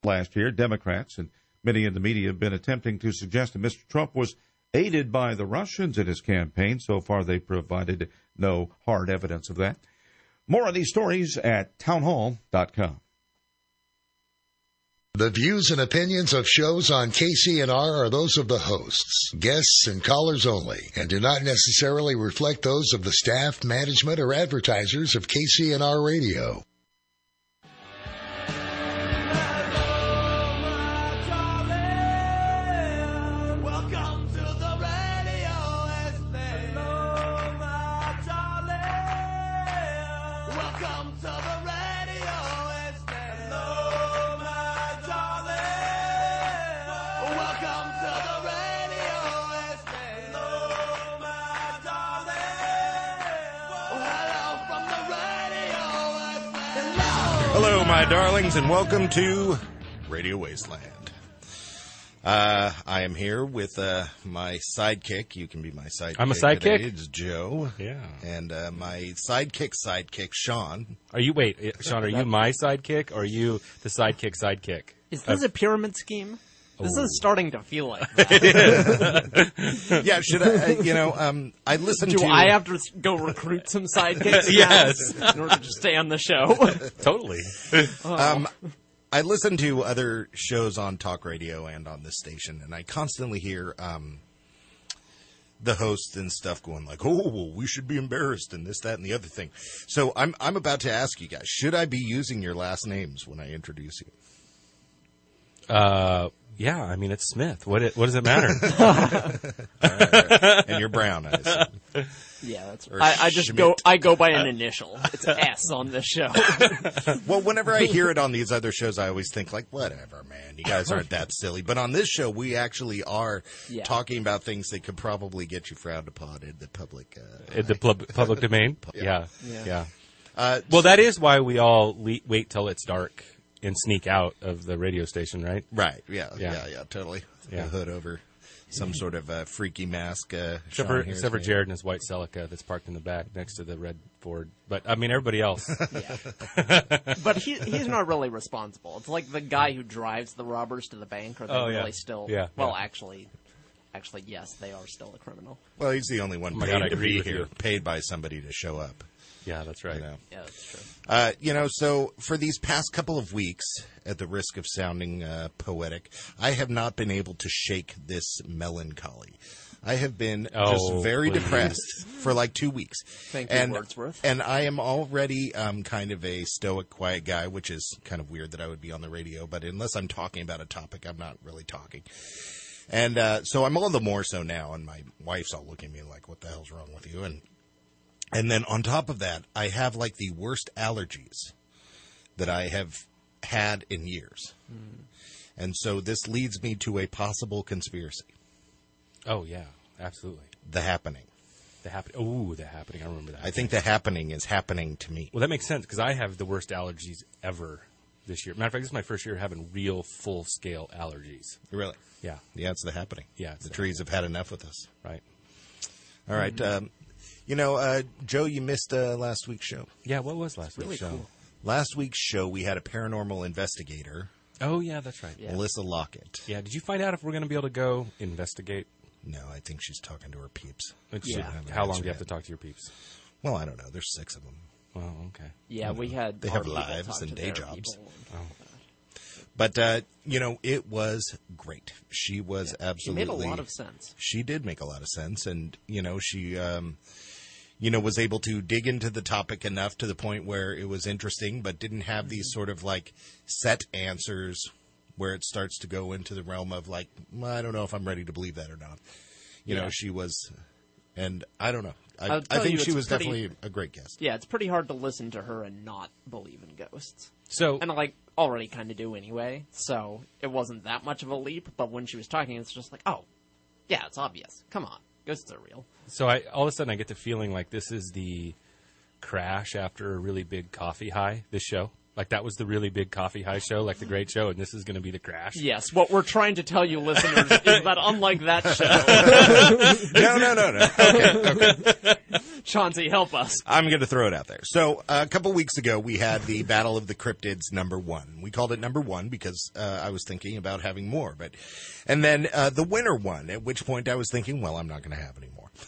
last year, Democrats and many in the media have been attempting to suggest that Mr. Trump was aided by the Russians in his campaign. So far, they provided no hard evidence of that. More on these stories at townhall.com. The views and opinions of shows on KCNR are those of the hosts, guests, and callers only, and do not necessarily reflect those of the staff, management, or advertisers of KCNR Radio. Hello, my darlings, and welcome to Radio Wasteland. I am here with my sidekick. You can be my sidekick. I'm a sidekick? Today. It's Joe. Yeah. And my sidekick, Sean. Sean, are you my sidekick, or are you the sidekick? Is this a pyramid scheme? This is starting to feel like that. Yeah, should I, I listened to... Do I have to go recruit some sidekicks? Yes. In order to stay on the show? Totally. I listen to other shows on talk radio and on this station, and I constantly hear the hosts and stuff going like, "Oh, well, we should be embarrassed," and this, that, and the other thing. So I'm about to ask you guys, should I be using your last names when I introduce you? Yeah, I mean, it's Smith. What does it matter? Right. And you're Brown, I assume. Yeah, that's Or right. I just Schmidt. go by an initial. It's S on this show. Well, whenever I hear it on these other shows, I always think like, whatever, man, you guys aren't that silly. But on this show, we actually are talking about things that could probably get you frowned upon in the public. Public domain? Yeah. Yeah. Well, that is why we all wait till it's dark and sneak out of the radio station, right? Right. Yeah, totally. Yeah. The hood over some sort of freaky mask. Except for Jared and his white Celica that's parked in the back next to the red Ford. But, I mean, everybody else. But he's not really responsible. It's like the guy who drives the robbers to the bank. Are they really still... Yeah. Well, actually, yes, they are still a criminal. Well, he's the only one my paid God, I to agree be with here, you. paid by somebody to show up. Yeah, that's right. You know? Yeah, that's true. So for these past couple of weeks, at the risk of sounding poetic, I have not been able to shake this melancholy. I have been just very depressed for like 2 weeks. Thank you, Wordsworth. And I am already kind of a stoic, quiet guy, which is kind of weird that I would be on the radio. But unless I'm talking about a topic, I'm not really talking. And so I'm all the more so now. And my wife's all looking at me like, what the hell's wrong with you? And then on top of that, I have like the worst allergies that I have had in years. Mm. And so this leads me to a possible conspiracy. Oh, yeah, absolutely. The Happening. The Happening. I remember that. I think The Happening is happening to me. Well, that makes sense because I have the worst allergies ever this year. Matter of fact, this is my first year having real full-scale allergies. Really? Yeah. Yeah, it's The Happening. Yeah. The trees have had enough with us. Right. All right. Joe, you missed last week's show. Yeah, what was last week's show? Cool. Last week's show, we had a paranormal investigator. Oh, yeah, that's right. Yeah. Melissa Lockett. Yeah, did you find out if we're going to be able to go investigate? No, I think she's talking to her peeps. How long do you have to talk to your peeps? Well, I don't know. There's 6 of them. Oh, okay. Yeah, we had... They have lives and day jobs. People. But, it was great. She was absolutely... She made a lot of sense. She did make a lot of sense. And, she... was able to dig into the topic enough to the point where it was interesting, but didn't have these sort of like set answers where it starts to go into the realm of like, I don't know if I'm ready to believe that or not. You know, she was, and I don't know. I think she was definitely a great guest. Yeah, it's pretty hard to listen to her and not believe in ghosts. And I already kind of do anyway, so it wasn't that much of a leap, but when she was talking, it's just like, oh, yeah, it's obvious. Come on. Ghosts are real. So all of a sudden I get the feeling like this is the crash after a really big coffee high, this show. Like that was the really big coffee high show, like the great show, and this is going to be the crash. Yes, what we're trying to tell you, listeners, is that unlike that show... No. Okay. Chauncey, help us. I'm going to throw it out there. So a couple weeks ago, we had the Battle of the Cryptids #1. We called it #1 because I was thinking about having more. And then the winner won, at which point I was thinking, well, I'm not going to have any more.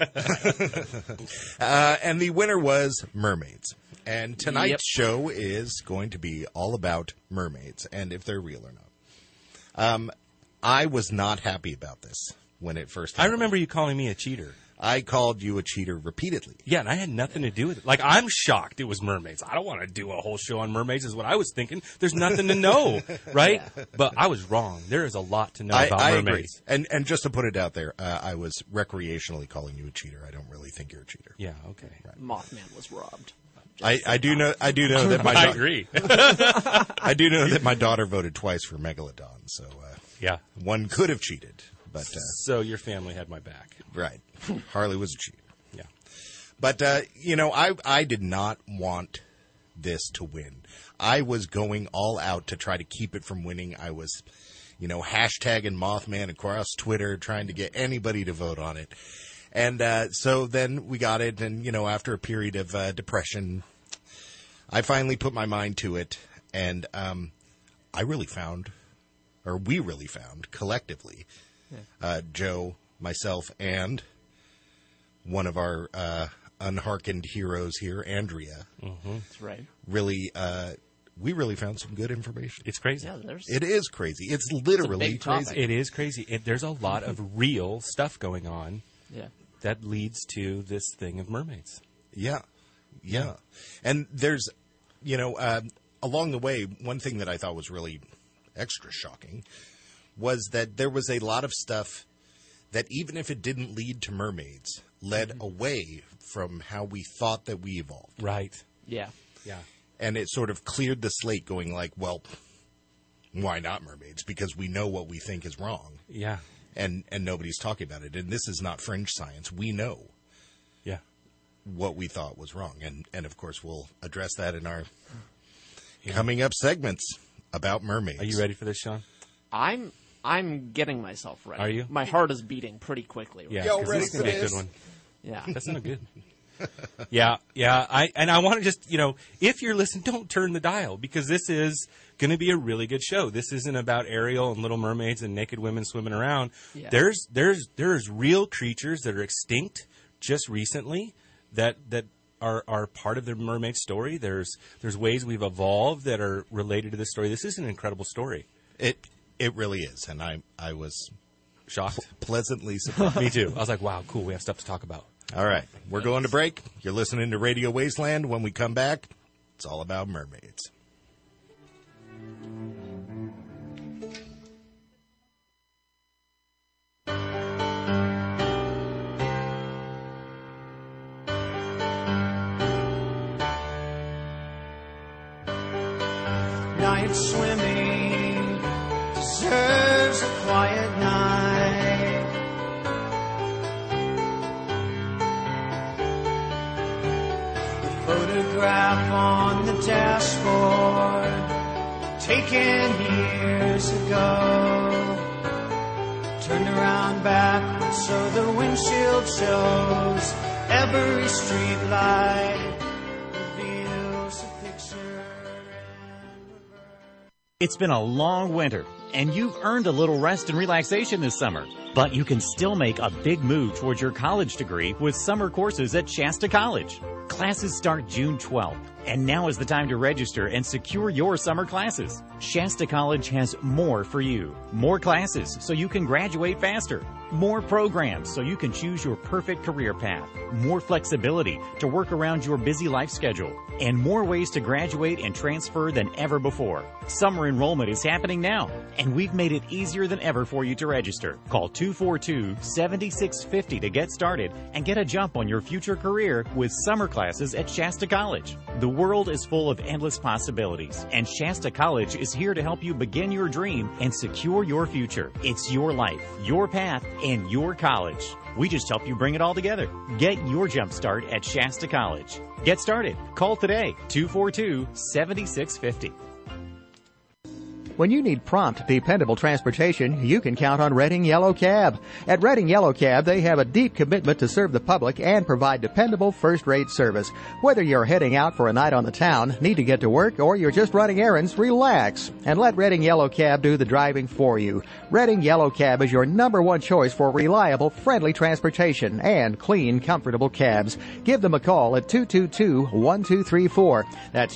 And the winner was mermaids. And tonight's show is going to be all about mermaids and if they're real or not. I was not happy about this when it first happened. I remember you calling me a cheater. I called you a cheater repeatedly. Yeah, and I had nothing to do with it. Like, I'm shocked it was mermaids. I don't want to do a whole show on mermaids is what I was thinking. There's nothing to know, right? Yeah. But I was wrong. There is a lot to know about mermaids. Agree. And just to put it out there, I was recreationally calling you a cheater. I don't really think you're a cheater. Yeah, okay. Right. Mothman was robbed. I do know that my I agree. I do know that my daughter voted twice for Megalodon, so yeah, one could have cheated. But so your family had my back. Right. Harley was a cheater. Yeah. But, I did not want this to win. I was going all out to try to keep it from winning. I was, hashtagging Mothman across Twitter, trying to get anybody to vote on it. And so then we got it, and, after a period of depression, I finally put my mind to it. And we really found, collectively, Joe, myself, and one of our unhearkened heroes here, Andrea. Mm-hmm. That's right. Really, we really found some good information. It's crazy. Yeah, it is crazy. It's literally crazy. It is crazy. There's a lot of real stuff going on. Yeah. That leads to this thing of mermaids. Yeah. And there's, along the way, one thing that I thought was really extra shocking was that there was a lot of stuff that even if it didn't lead to mermaids, led away from how we thought that we evolved. Right. Yeah. Yeah. And it sort of cleared the slate going like, well, why not mermaids? Because we know what we think is wrong. Yeah. And nobody's talking about it. And this is not fringe science. We know what we thought was wrong. And of course, we'll address that in our coming up segments about mermaids. Are you ready for this, Sean? I'm getting myself ready. Are you? My heart is beating pretty quickly. Yeah, Y'all ready this is for gonna be a this? good one. Yeah. That's not good. Yeah. I want to just, if you're listening, don't turn the dial because this is going to be a really good show. This isn't about Ariel and Little Mermaids and naked women swimming around. Yeah. There's real creatures that are extinct just recently that are part of the mermaid story. There's ways we've evolved that are related to this story. This is an incredible story. It really is. And I was shocked, pleasantly surprised. Me too. I was like, wow, cool. We have stuff to talk about. All right. We're going to break. You're listening to Radio Wasteland. When we come back, it's all about mermaids. Night swimming deserves a quiet night. The photograph on the dashboard, taken years ago, turned around backwards so the windshield shows every street light reveals a picture. It's been a long winter, and you've earned a little rest and relaxation this summer. But you can still make a big move towards your college degree with summer courses at Shasta College. Classes start June 12th, and now is the time to register and secure your summer classes. Shasta College has more for you. More classes so you can graduate faster. More programs so you can choose your perfect career path. More flexibility to work around your busy life schedule. And more ways to graduate and transfer than ever before. Summer enrollment is happening now, and we've made it easier than ever for you to register. Call 242-7650 to get started and get a jump on your future career with summer classes at Shasta College. The world is full of endless possibilities, and Shasta College is here to help you begin your dream and secure your future. It's your life, your path, and your college. We just help you bring it all together. Get your jump start at Shasta College. Get started. Call today, 242-7650. When you need prompt, dependable transportation, you can count on Redding Yellow Cab. At Redding Yellow Cab, they have a deep commitment to serve the public and provide dependable first-rate service. Whether you're heading out for a night on the town, need to get to work, or you're just running errands, relax and let Redding Yellow Cab do the driving for you. Redding Yellow Cab is your number one choice for reliable, friendly transportation and clean, comfortable cabs. Give them a call at 222-1234. That's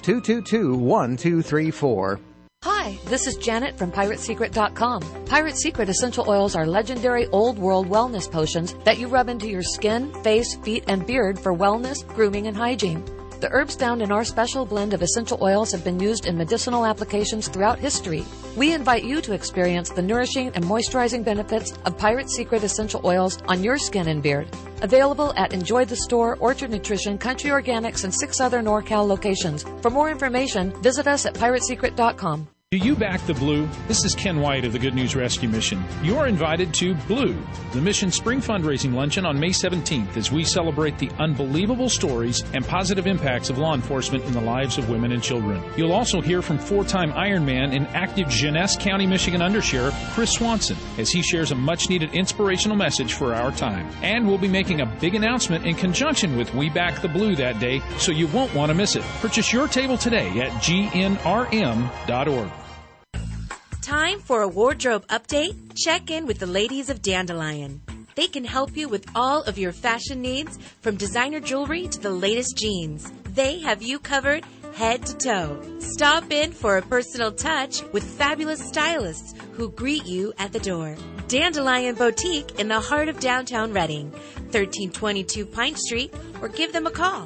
222-1234. Hi, this is Janet from PirateSecret.com. Pirate Secret essential oils are legendary old world wellness potions that you rub into your skin, face, feet, and beard for wellness, grooming, and hygiene. The herbs found in our special blend of essential oils have been used in medicinal applications throughout history. We invite you to experience the nourishing and moisturizing benefits of Pirate Secret essential oils on your skin and beard. Available at Enjoy the Store, Orchard Nutrition, Country Organics, and 6 other NorCal locations. For more information, visit us at PirateSecret.com. Do you back the Blue? This is Ken White of the Good News Rescue Mission. You are invited to Blue, the Mission Spring Fundraising Luncheon on May 17th as we celebrate the unbelievable stories and positive impacts of law enforcement in the lives of women and children. You'll also hear from 4-time Ironman and active Genesee County, Michigan Undersheriff Chris Swanson as he shares a much-needed inspirational message for our time. And we'll be making a big announcement in conjunction with We Back the Blue that day, so you won't want to miss it. Purchase your table today at gnrm.org. Time for a wardrobe update? Check in with the ladies of Dandelion. They can help you with all of your fashion needs, from designer jewelry to the latest jeans. They have you covered head to toe. Stop in for a personal touch with fabulous stylists who greet you at the door. Dandelion Boutique in the heart of downtown Reading, 1322 Pine Street, or give them a call,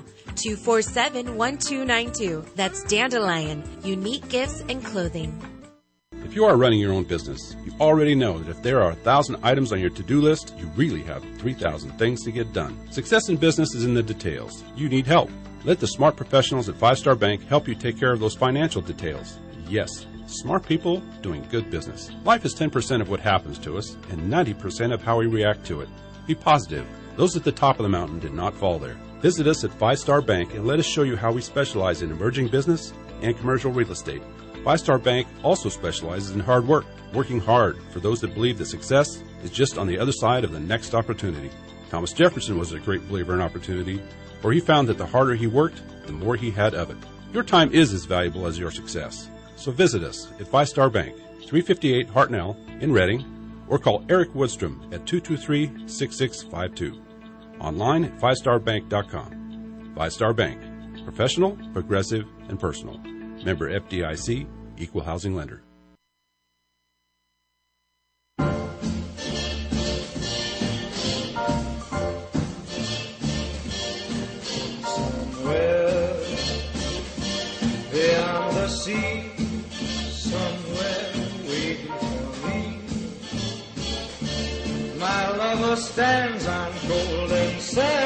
247-1292. That's Dandelion, unique gifts and clothing. If you are running your own business, you already know that if there are 1,000 items on your to-do list, you really have 3,000 things to get done. Success in business is in the details. You need help. Let the smart professionals at 5 Star Bank help you take care of those financial details. Yes, smart people doing good business. Life is 10% of what happens to us and 90% of how we react to it. Be positive. Those at the top of the mountain did not fall there. Visit us at 5 Star Bank and let us show you how we specialize in emerging business and commercial real estate. 5 Star Bank also specializes in hard work, working hard for those that believe that success is just on the other side of the next opportunity. Thomas Jefferson was a great believer in opportunity, for he found that the harder he worked, the more he had of it. Your time is as valuable as your success. So visit us at 5 Star Bank, 358 Hartnell in Reading, or call Eric Woodstrom at 223-6652. Online at 5starbank.com. 5 Star Bank. Professional, progressive, and personal. Member FDIC, Equal Housing Lender. Somewhere beyond the sea, somewhere waiting for me, my lover stands on golden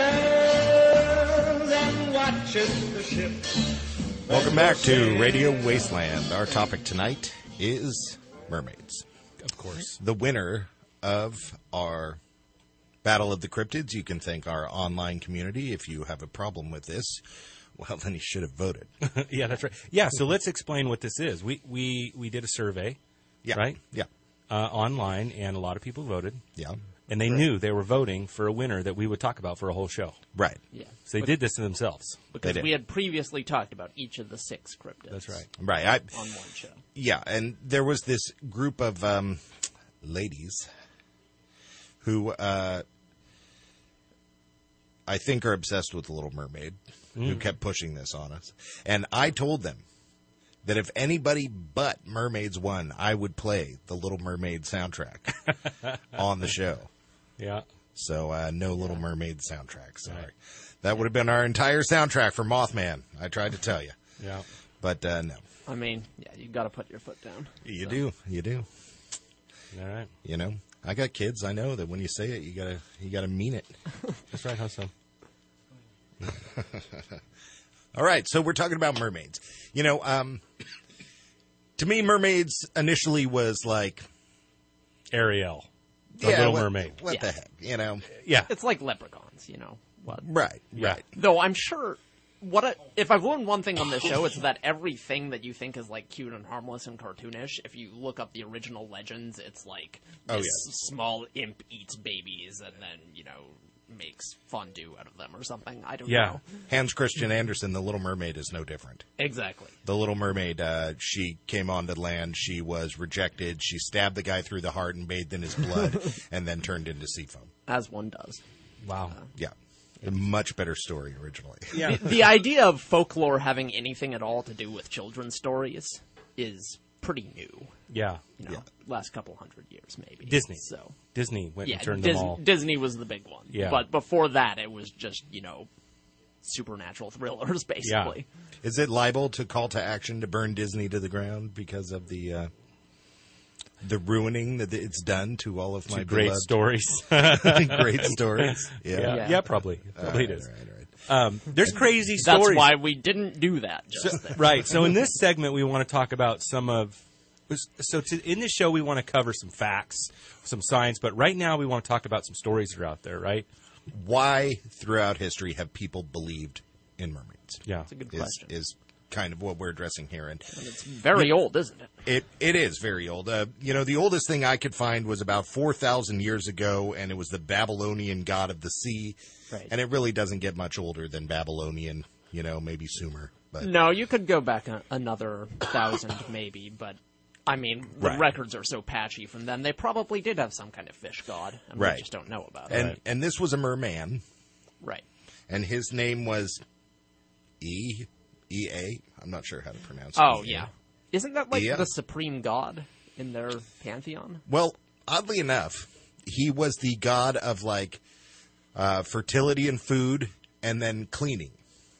sands and watches the ships. Welcome back to Radio Wasteland. Our topic tonight is mermaids. Of course. The winner of our Battle of the Cryptids, you can thank our online community. If you have a problem with this, well, then you should have voted. Yeah, that's right. Yeah, so let's explain what this is. We did a survey, right? Yeah. Online, and a lot of people voted. Yeah. And they knew they were voting for a winner that we would talk about for a whole show. Right. Yeah. So they did this to themselves. Because we had previously talked about each of the 6 cryptids. That's right. Right. On one show. Yeah, and there was this group of ladies who I think are obsessed with The Little Mermaid, who kept pushing this on us. And I told them that if anybody but mermaids won, I would play the Little Mermaid soundtrack on the show. Yeah. So no Little Mermaid soundtrack. Sorry. Right. That would have been our entire soundtrack for Mothman. I tried to tell you. Yeah. But no. I mean, yeah, you got to put your foot down. You do. You do. All right. You know, I got kids. I know that when you say it, you gotta mean it. That's right, Hassan. All right, so we're talking about mermaids. You know, to me, mermaids initially was like Ariel, the Little Mermaid. What the heck, you know? Yeah, it's like leprechauns, you know. What? Right. Though I'm sure if I've learned one thing on this show, it's that everything that you think is like cute and harmless and cartoonish, if you look up the original legends, it's like this small imp eats babies and then, makes fondue out of them or something. I don't know. Hans Christian Andersen, The Little Mermaid, is no different. Exactly. The Little Mermaid, she came onto land, she was rejected, she stabbed the guy through the heart and bathed in his blood, and then turned into sea foam. As one does. Wow. Yeah. A much better story originally. Yeah. The idea of folklore having anything at all to do with children's stories is pretty new. Yeah. Last couple hundred years, maybe. Disney went and turned them all. Disney was the big one. Yeah. But before that, it was just, supernatural thrillers, basically. Yeah. Is it liable to call to action to burn Disney to the ground because of the ruining that it's done to all of my great stories? Great stories. Yeah, probably. Probably it is. Right. There's crazy stories. That's why we didn't do that just there. Right. So in this segment, we want to talk about some of... in this show, we want to cover some facts, some science, but right now we want to talk about some stories that are out there, right? Why, throughout history, have people believed in mermaids? Yeah. That's a good question. Is kind of what we're addressing here. And it's very old, isn't it? It is very old. The oldest thing I could find was about 4,000 years ago, and it was the Babylonian god of the sea. Right. And it really doesn't get much older than Babylonian, maybe Sumer. But no, you could go back another 1,000 maybe, but... I mean, the records are so patchy from then. They probably did have some kind of fish god, and we just don't know about it. And this was a merman. Right. And his name was Ea. I'm not sure how to pronounce it. Oh, yeah. Isn't that like the supreme god in their pantheon? Well, oddly enough, he was the god of, fertility and food, and then cleaning.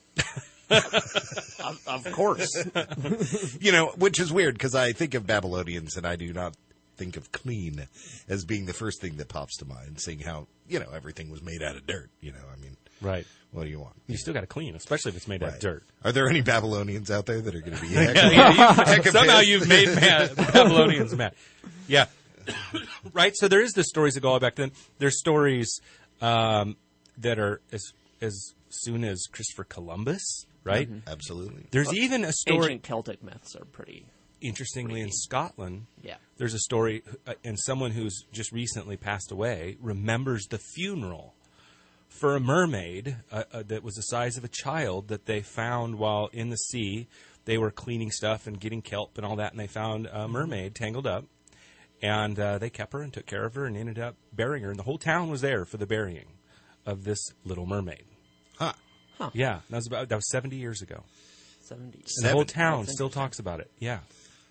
Of course. Which is weird because I think of Babylonians and I do not think of clean as being the first thing that pops to mind, seeing how, everything was made out of dirt. Right. What do you want? You still got to clean, especially if it's made out of dirt. Are there any Babylonians out there that are going to be somehow you've made Babylonians mad. Yeah. Right. So there is the stories that go all back then. There's stories that are as soon as Christopher Columbus. Right? Mm-hmm. Absolutely. There's even a story... Ancient Celtic myths are pretty... Interestingly, in Scotland, yeah. There's a story, and someone who's just recently passed away remembers the funeral for a mermaid that was the size of a child that they found while in the sea. They were cleaning stuff and getting kelp and all that, and they found a mermaid tangled up. And they kept her and took care of her and ended up burying her. And the whole town was there for the burying of this little mermaid. Huh. Yeah, that was 70 years ago. 70. And the whole town still talks about it. Yeah.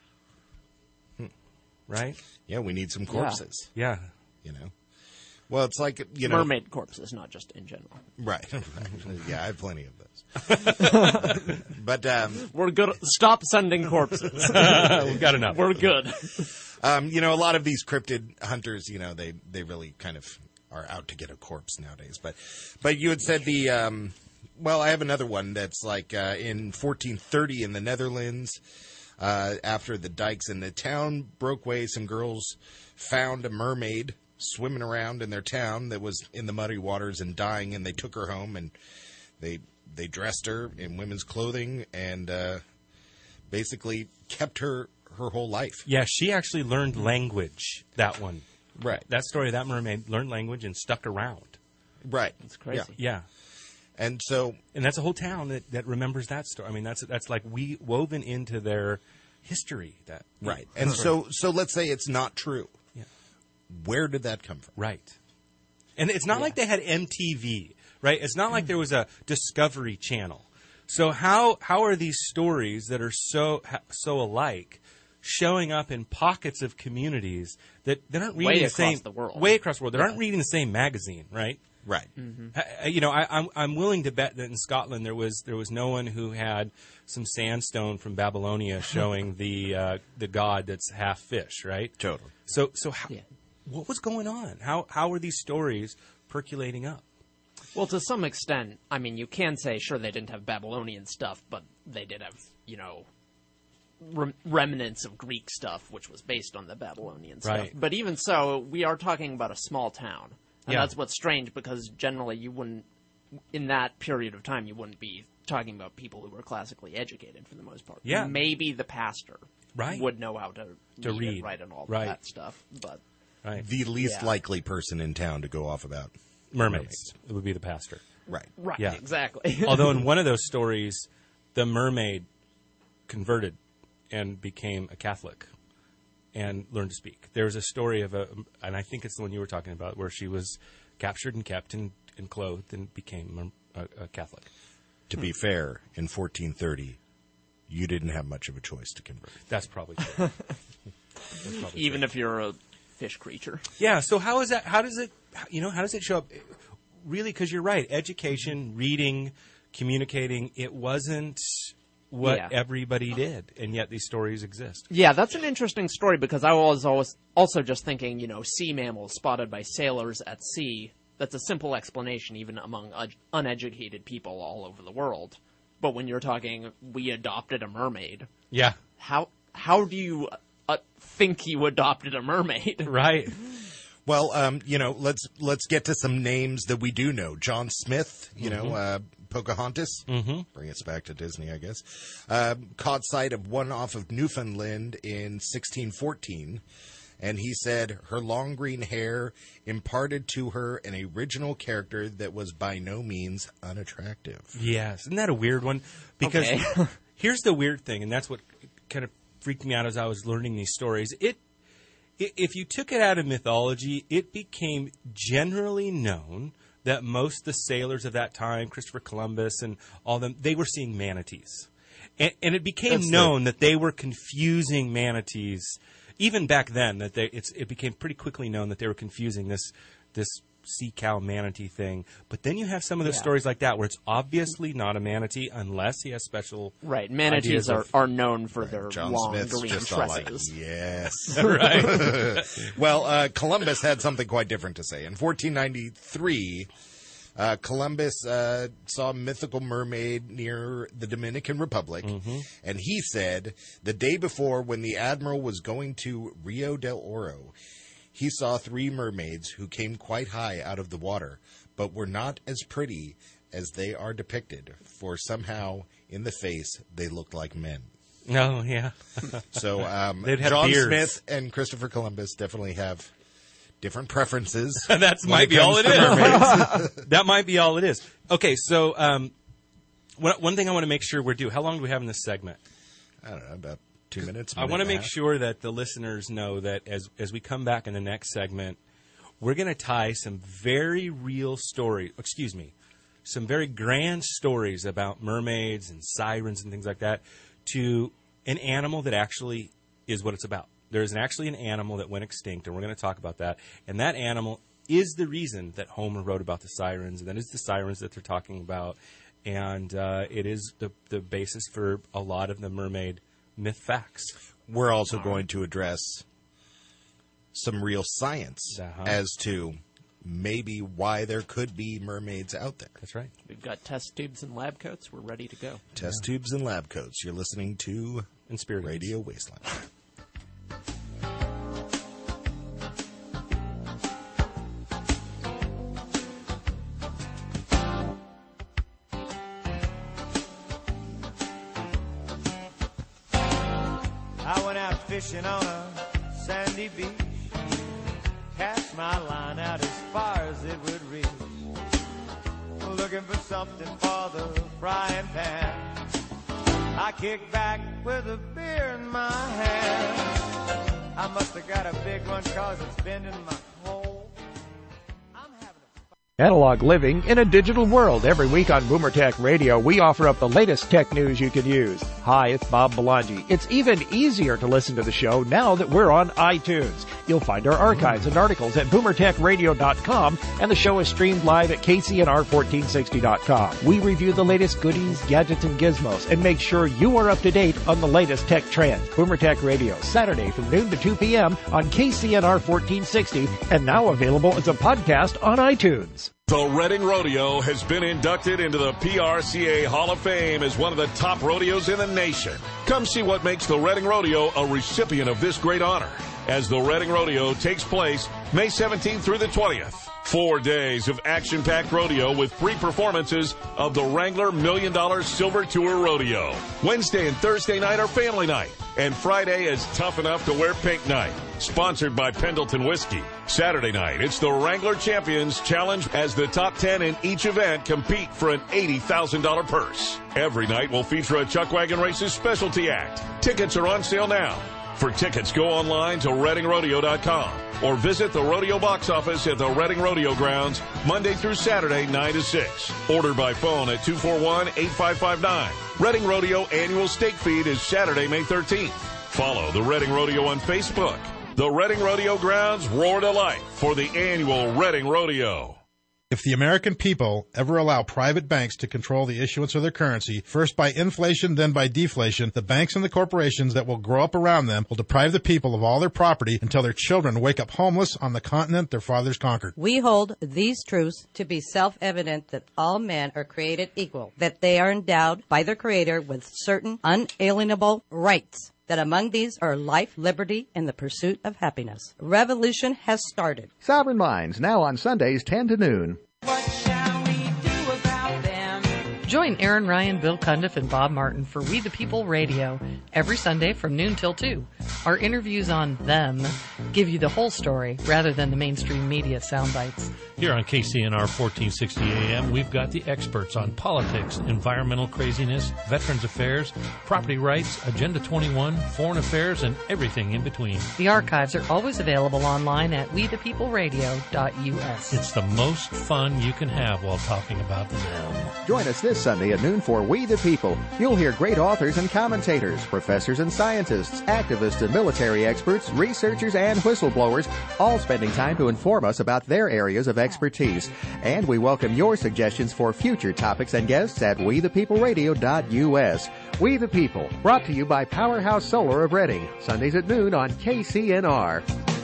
Right? Yeah, we need some corpses. Yeah. Well, it's like, mermaid corpses, not just in general. Right. Yeah, I have plenty of those. But we're good. Stop sending corpses. We've got enough. We're good. A lot of these cryptid hunters, they really kind of are out to get a corpse nowadays. But you had said I have another one that's like in 1430 in the Netherlands, after the dikes in the town broke away, some girls found a mermaid swimming around in their town that was in the muddy waters and dying, and they took her home and they dressed her in women's clothing and basically kept her whole life. Yeah, she actually learned language, that one. Right. That story, that mermaid learned language and stuck around. Right. That's crazy. Yeah. And that's a whole town that remembers that story. I mean, that's like woven into their history. Right. And so let's say it's not true. Yeah. Where did that come from? Right. And it's not like they had MTV, right? It's not like there was a Discovery Channel. So how are these stories that are so alike showing up in pockets of communities that aren't reading the same way across the world? That aren't reading the same magazine, right? Right. Mm-hmm. I'm willing to bet that in Scotland there was no one who had some sandstone from Babylonia showing the god that's half fish, right? Totally. So what was going on? How were these stories percolating up? Well, to some extent, I mean, you can say sure they didn't have Babylonian stuff, but they did have remnants of Greek stuff, which was based on the Babylonian stuff. Right. But even so, we are talking about a small town. And Yeah. that's what's strange, because generally you wouldn't, in that period of time, you wouldn't be talking about people who were classically educated for the most part. Yeah. Maybe the pastor Right. would know how to read and write and all that stuff. But the least likely person in town to go off about mermaids. It would be the pastor. Right. Right, Yeah. exactly. Although in one of those stories, the mermaid converted and became a Catholic and learned to speak. There's a story of and I think it's the one you were talking about, where she was captured and kept and clothed and became a Catholic. To be fair, in 1430, you didn't have much of a choice to convert. That's probably true. Even if you're a fish creature. Yeah. So how is that? How does it show up? Really, because you're right. Education, reading, communicating. It wasn't what everybody did, and yet these stories exist. Yeah, that's an interesting story because I was always also just thinking, sea mammals spotted by sailors at sea. That's a simple explanation even among uneducated people all over the world. But when you're talking, we adopted a mermaid. Yeah. How do you think you adopted a mermaid? Right. Well, let's get to some names that we do know. John Smith, Pocahontas. Mm-hmm. Bring us back to Disney, I guess. Caught sight of one off of Newfoundland in 1614. And he said her long green hair imparted to her an original character that was by no means unattractive. Yes. Isn't that a weird one? Because here's the weird thing, and that's what kind of freaked me out as I was learning these stories. If you took it out of mythology, it became generally known that most of the sailors of that time, Christopher Columbus and all them, they were seeing manatees. And it became known that they were confusing manatees. Even back then, that it became pretty quickly known that they were confusing this sea cow manatee thing. But then you have some of the stories like that where it's obviously not a manatee unless he has special manatees are known for their John long Smith's green just tresses. Yes. Right. Well, Columbus had something quite different to say. In 1493, Columbus saw a mythical mermaid near the Dominican Republic, and he said the day before when the admiral was going to Rio del Oro, he saw 3 mermaids who came quite high out of the water, but were not as pretty as they are depicted, for somehow in the face they looked like men. Oh, yeah. So They'd have John beards. Smith and Christopher Columbus definitely have different preferences. That might be all it is. That might be all it is. Okay, so one thing I want to make sure we're due. How long do we have in this segment? I don't know, about 2 minutes. I want to make sure that the listeners know that as we come back in the next segment, we're going to tie some very real story. Some very grand stories about mermaids and sirens and things like that to an animal that actually is what it's about. There is actually an animal that went extinct, and we're going to talk about that. And that animal is the reason that Homer wrote about the sirens, and that is the sirens that they're talking about. And it is the basis for a lot of the mermaid myth facts. We're also going to address some real science as to maybe why there could be mermaids out there. That's right. We've got test tubes and lab coats. We're ready to go. Test tubes and lab coats. You're listening to Radio Wasteland. I went out fishing on a sandy beach, cast my line out as far as it would reach, looking for something for the frying pan. I kicked back with a beer in my hand. I must have got a big one 'cause it's bending my hole. Analog living in a digital world. Every week on Boomer Tech Radio, we offer up the latest tech news you could use. Hi, it's Bob Belangi. It's even easier to listen to the show now that we're on iTunes. You'll find our archives and articles at boomertechradio.com, and the show is streamed live at kcnr1460.com. We review the latest goodies, gadgets, and gizmos, and make sure you are up to date on the latest tech trends. Boomer Tech Radio, Saturday from noon to 2 p.m. on KCNR 1460, and now available as a podcast on iTunes. The Reading Rodeo has been inducted into the PRCA Hall of Fame as one of the top rodeos in the nation. Come see what makes the Reading Rodeo a recipient of this great honor as the Reading Rodeo takes place May 17th through the 20th. 4 days of action-packed rodeo with free performances of the Wrangler $1 Million Silver Tour Rodeo. Wednesday and Thursday night are family night, and Friday is tough enough to wear pink night. Sponsored by Pendleton Whiskey. Saturday night, it's the Wrangler Champions Challenge as the top 10 in each event compete for an $80,000 purse. Every night will feature a Chuck Wagon Races specialty act. Tickets are on sale now. For tickets, go online to ReadingRodeo.com or visit the rodeo box office at the Reading Rodeo Grounds Monday through Saturday, 9 to 6. Order by phone at 241-8559. Reading Rodeo annual stake feed is Saturday, May 13th. Follow the Reading Rodeo on Facebook. The Reading Rodeo Grounds roar to life for the annual Reading Rodeo. If the American people ever allow private banks to control the issuance of their currency, first by inflation, then by deflation, the banks and the corporations that will grow up around them will deprive the people of all their property until their children wake up homeless on the continent their fathers conquered. We hold these truths to be self-evident that all men are created equal, that they are endowed by their Creator with certain unalienable rights, that among these are life, liberty, and the pursuit of happiness. Revolution has started. Sovereign Minds, now on Sundays 10 to noon. Join Aaron Ryan, Bill Cundiff, and Bob Martin for We the People Radio every Sunday from noon till 2. Our interviews on them give you the whole story rather than the mainstream media sound bites. Here on KCNR 1460 AM, we've got the experts on politics, environmental craziness, veterans affairs, property rights, Agenda 21, foreign affairs, and everything in between. The archives are always available online at wethepeopleradio.us. It's the most fun you can have while talking about them. Join us this Sunday at noon for We the People. You'll hear great authors and commentators, professors and scientists, activists and military experts, researchers and whistleblowers, all spending time to inform us about their areas of expertise. And we welcome your suggestions for future topics and guests at wethepeopleradio.us. We the People, brought to you by Powerhouse Solar of Reading, Sundays at noon on KCNR.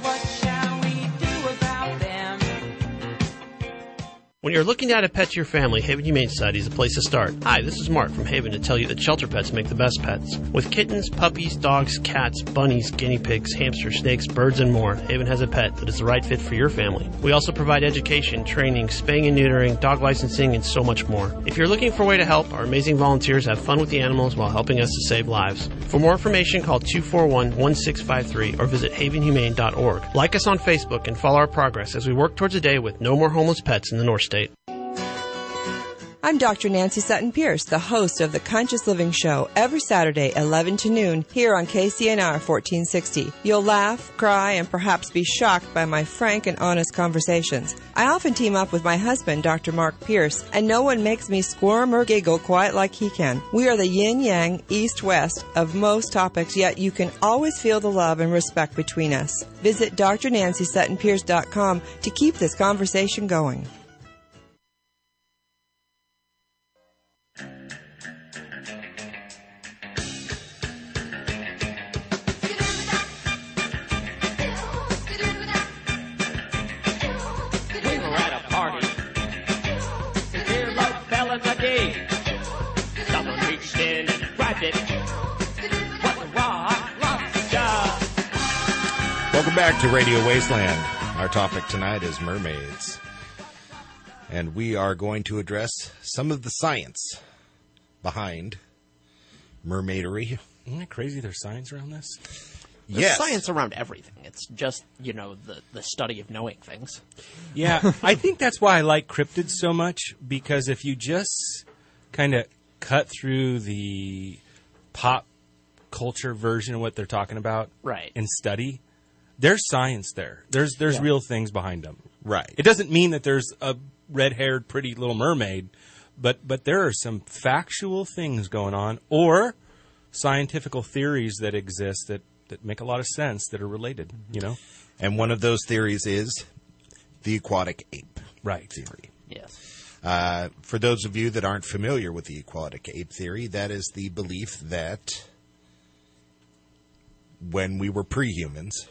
When you're looking to add a pet to your family, Haven Humane Society is the place to start. Hi, this is Mark from Haven to tell you that shelter pets make the best pets. With kittens, puppies, dogs, cats, bunnies, guinea pigs, hamsters, snakes, birds, and more, Haven has a pet that is the right fit for your family. We also provide education, training, spaying and neutering, dog licensing, and so much more. If you're looking for a way to help, our amazing volunteers have fun with the animals while helping us to save lives. For more information, call 241-1653 or visit havenhumane.org. Like us on Facebook and follow our progress as we work towards a day with no more homeless pets in the North State. I'm Dr. Nancy Sutton Pierce, the host of the Conscious Living Show, every Saturday, 11 to noon, here on KCNR 1460. You'll laugh, cry, and perhaps be shocked by my frank and honest conversations. I often team up with my husband, Dr. Mark Pierce, and no one makes me squirm or giggle quite like he can. We are the yin-yang, east-west of most topics, yet you can always feel the love and respect between us. Visit drnancysuttonpierce.com to keep this conversation going. Someone reached in and grabbed it. What a rock, Welcome back to Radio Wasteland. Our topic tonight is mermaids. And we are going to address some of the science behind mermaidery. Isn't it crazy there's science around this? There's science around everything. It's just, the study of knowing things. Yeah, I think that's why I like cryptids so much, because if you just kind of cut through the pop culture version of what they're talking about and study, there's science there. There's real things behind them. Right. It doesn't mean that there's a red-haired pretty little mermaid, but there are some factual things going on, or scientific theories that exist that make a lot of sense, that are related, And one of those theories is the aquatic ape theory. Yes. For those of you that aren't familiar with the aquatic ape theory, that is the belief that when we were pre-humans,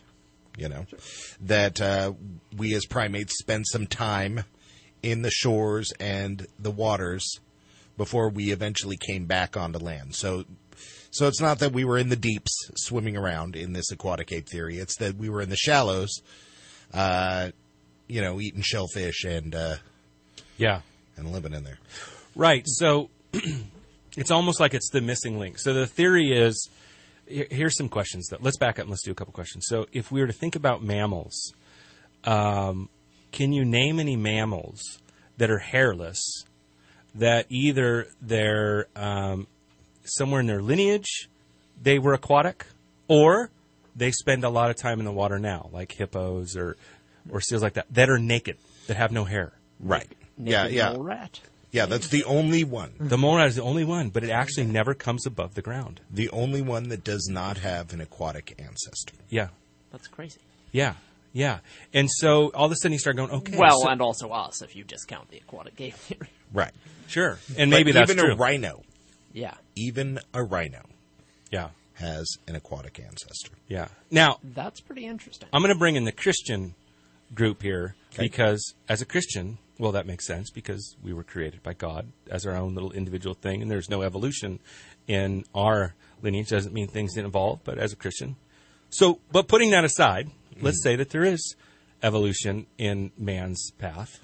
that we as primates spend some time in the shores and the waters before we eventually came back onto land. So it's not that we were in the deeps swimming around in this aquatic ape theory. It's that we were in the shallows eating shellfish and living in there. Right. So it's almost like it's the missing link. So the theory is, here's some questions, though. Let's back up and let's do a couple questions. So if we were to think about mammals, can you name any mammals that are hairless that either they're somewhere in their lineage they were aquatic, or they spend a lot of time in the water now, like hippos or seals like that are naked, that have no hair? Right. Naked mole rat. Yeah, that's the only one. The mole rat is the only one, but it actually never comes above the ground. The only one that does not have an aquatic ancestor. Yeah. That's crazy. Yeah. Yeah. And so all of a sudden you start going, okay. Well, and also us, if you discount the aquatic game theory. Right. Sure. And maybe that's even true. a rhino. Yeah. Even a rhino. Yeah. Has an aquatic ancestor. Yeah. Now, that's pretty interesting. I'm going to bring in the Christian group here because as a Christian, well, that makes sense because we were created by God as our own little individual thing, and there's no evolution in our lineage. Doesn't mean things didn't evolve, but as a Christian. So, but putting that aside, let's say that there is evolution in man's path.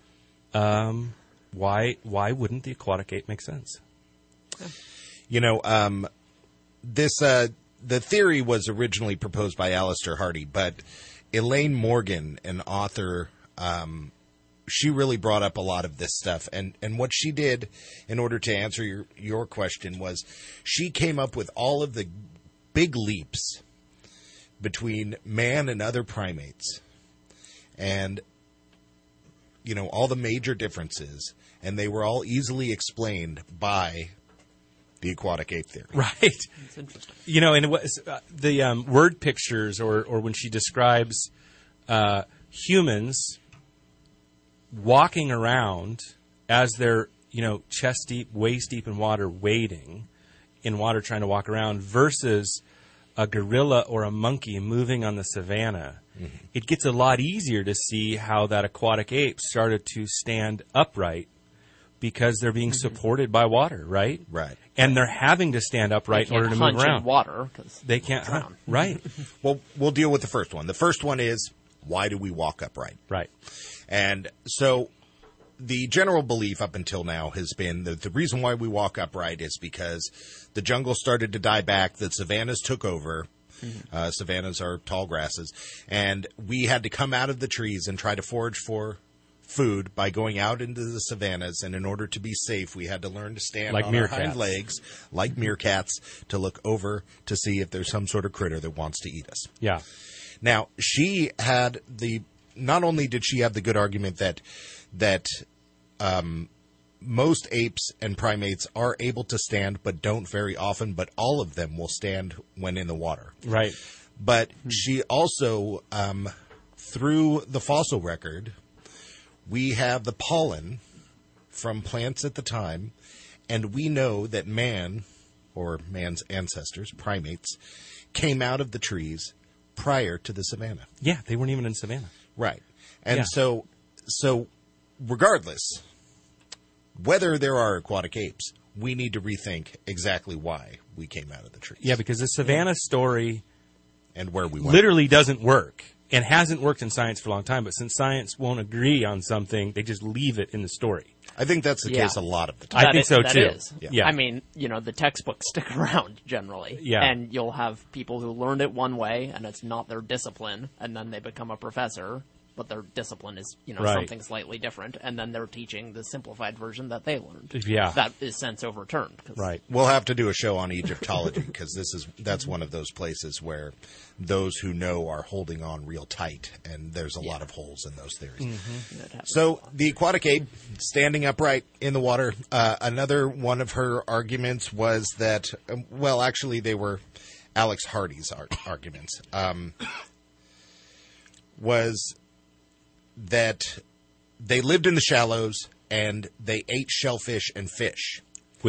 Why wouldn't the aquatic ape make sense? The theory was originally proposed by Alistair Hardy, but Elaine Morgan, an author, she really brought up a lot of this stuff. And what she did in order to answer your question was she came up with all of the big leaps between man and other primates and, all the major differences. And they were all easily explained by the aquatic ape theory. Right. That's interesting. And it was the word pictures or when she describes humans walking around as they're, chest deep, waist deep in water, wading in water, trying to walk around versus a gorilla or a monkey moving on the savannah. Mm-hmm. It gets a lot easier to see how that aquatic ape started to stand upright because they're being supported by water, right? Right. And they're having to stand upright in order to move around. In water because they can't drown. Right. Well, we'll deal with the first one. The first one is, why do we walk upright? Right. And so the general belief up until now has been that the reason why we walk upright is because the jungle started to die back, the savannas took over. Mm-hmm. Savannas are tall grasses. And we had to come out of the trees and try to forage for food by going out into the savannas, and in order to be safe, we had to learn to stand like on meerkats. our hind legs, like meerkats, to look over to see if there's some sort of critter that wants to eat us. Yeah. Now, she had not only did she have the good argument that most apes and primates are able to stand, but don't very often, but all of them will stand when in the water. Right. But she also, through the fossil record, we have the pollen from plants at the time, and we know that man, or man's ancestors, primates, came out of the trees prior to the savannah. Yeah, they weren't even in savannah. Right. And so regardless, whether there are aquatic apes, we need to rethink exactly why we came out of the trees. Yeah, because the savannah story and where we went literally doesn't work. And hasn't worked in science for a long time, but since science won't agree on something, they just leave it in the story. I think that's the case a lot of the time. I think so, too. Is. Yeah. I mean, the textbooks stick around generally. Yeah. And you'll have people who learned it one way, and it's not their discipline, and then they become a professor, but their discipline is, Right. something slightly different, and then they're teaching the simplified version that they learned. Yeah. That is since overturned. Right. We'll have to do a show on Egyptology, because that's one of those places where those who know are holding on real tight, and there's a lot of holes in those theories. Mm-hmm. So the aquatic ape standing upright in the water. Another one of her arguments was that, actually they were Alex Hardy's arguments, was that they lived in the shallows and they ate shellfish and fish.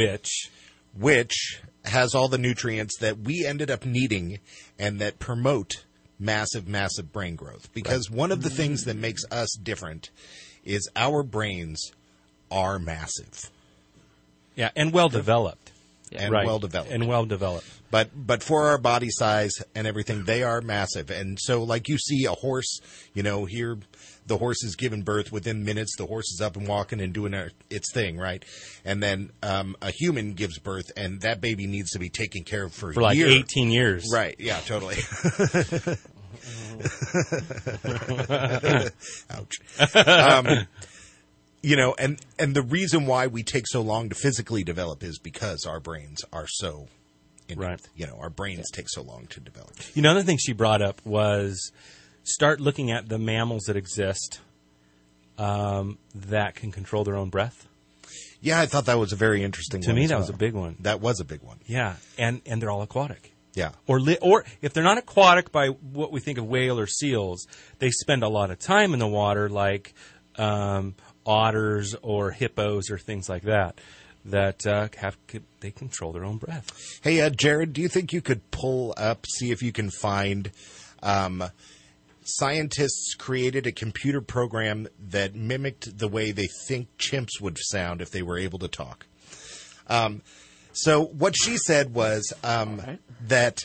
Which has all the nutrients that we ended up needing and that promote massive, massive brain growth. Because one of the things that makes us different is our brains are massive. Yeah, and well developed. and Right. well developed. And well developed. But for our body size and everything, they are massive. And so, like you see a horse, here the horse is giving birth within minutes. The horse is up and walking and doing its thing, right? And then a human gives birth, and that baby needs to be taken care of for a like year. 18 years. Right? Yeah, totally. Ouch. And the reason why we take so long to physically develop is because our brains are so, Right. Our brains take so long to develop. Another thing she brought up was start looking at the mammals that exist that can control their own breath. Yeah, I thought that was a very interesting one. To me, as that well. was a big one. That was a big one. Yeah, and they're all aquatic. Yeah. Or if they're not aquatic by what we think of whale or seals, they spend a lot of time in the water, like otters or hippos or things like that. That they control their own breath. Hey, Jared, do you think you could see if you can find scientists created a computer program that mimicked the way they think chimps would sound if they were able to talk? So what she said was that,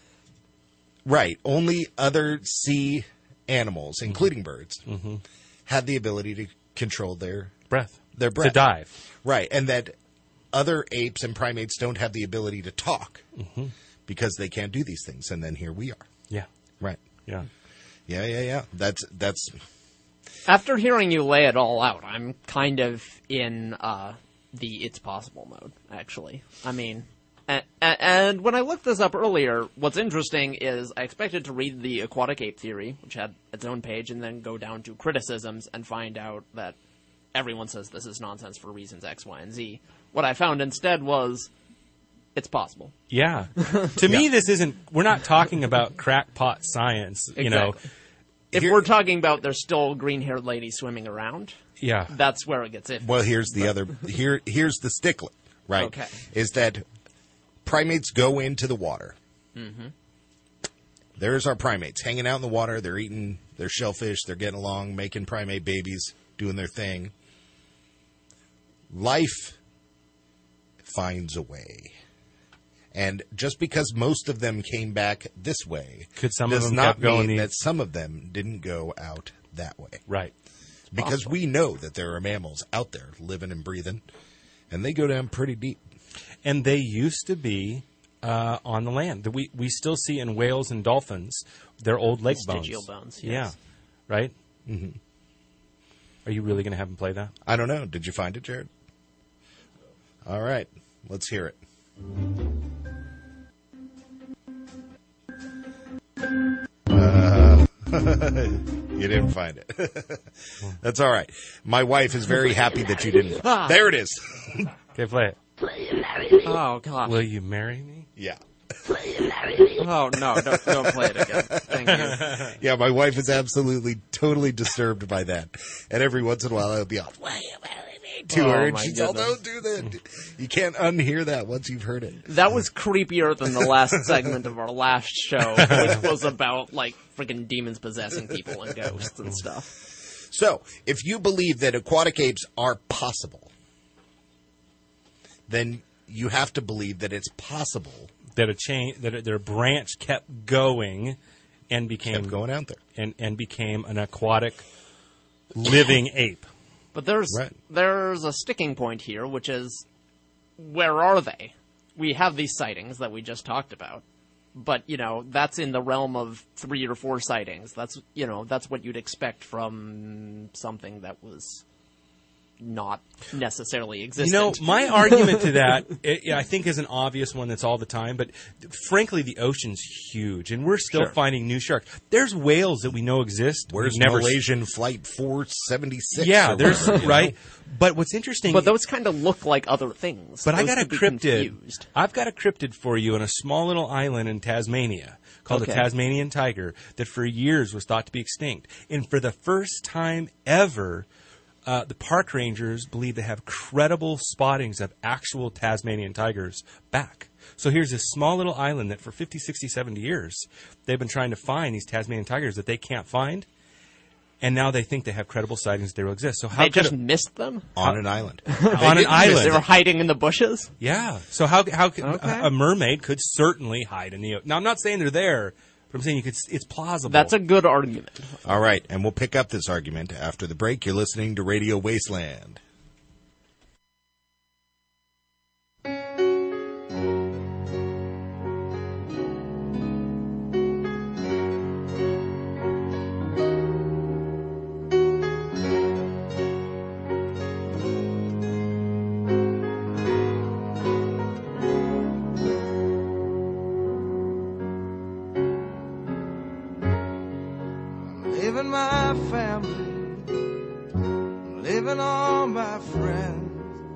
only other sea animals, including birds, had the ability to control their breath. To dive. Right, and that other apes and primates don't have the ability to talk because they can't do these things. And then here we are. Yeah. Right. Yeah. Yeah. That's. After hearing you lay it all out, I'm kind of in the it's possible mode, actually. I mean, and when I looked this up earlier, what's interesting is I expected to read the aquatic ape theory, which had its own page, and then go down to criticisms and find out that everyone says this is nonsense for reasons X, Y, and Z. What I found instead was it's possible. Yeah. To me, we're not talking about crackpot science, Exactly. If we're talking about there's still green-haired ladies swimming around, yeah, that's where it gets iffy. Well, here's the stickler, right? Okay. Is that primates go into the water. Mm-hmm. There's our primates hanging out in the water. They're eating their shellfish. They're getting along, making primate babies, doing their thing. Life finds a way. And just because most of them came back this way does not mean that some of them didn't go out that way. Right. Because we know that there are mammals out there living and breathing, and they go down pretty deep. And they used to be on the land. We still see in whales and dolphins their old leg bones. Vestigial bones, yes. Yeah. Right? Mm-hmm. Are you really going to have them play that? I don't know. Did you find it, Jared? All right. Let's hear it. You didn't find it. That's all right. My wife is very happy that you didn't. There it is. Okay, play it. Oh, God. Will you marry me? Yeah. Oh, no, don't play it again. Thank you. Yeah, my wife is absolutely, totally disturbed by that. And every once in a while, I'll be all, will you marry me? To her, and she's all, don't do that. You can't unhear that once you've heard it. That was creepier than the last segment of our last show, which was about, freaking demons possessing people and ghosts and stuff. So, if you believe that aquatic apes are possible, then you have to believe that it's possible that their branch kept going and became going out there and became an aquatic living ape. But there's a sticking point here, which is, where are they? We have these sightings that we just talked about, but that's in the realm of 3 or 4 sightings. That's what you'd expect from something that was not necessarily existent. My argument to that, I think, is an obvious one that's all the time, but frankly, the ocean's huge, and we're still finding new sharks. There's whales that we know exist. Where's Malaysian Flight 476? Yeah, there's, right? But what's interesting... But those kind of look like other things. But those I got a cryptid. Confused. I've got a cryptid for you in a small little island in Tasmania called the Tasmanian tiger that for years was thought to be extinct. And for the first time ever... the park rangers believe they have credible spottings of actual Tasmanian tigers back. So here's this small little island that for 50, 60, 70 years, they've been trying to find these Tasmanian tigers that they can't find. and now they think they have credible sightings they will exist. So how they just missed them on an island? On an island, they were hiding in the bushes. Yeah. So how a mermaid could certainly hide in the ocean. Now I'm not saying they're there, but I'm saying it's plausible. That's a good argument. All right, and we'll pick up this argument after the break. You're listening to Radio Wasteland. Living my family, living all my friends.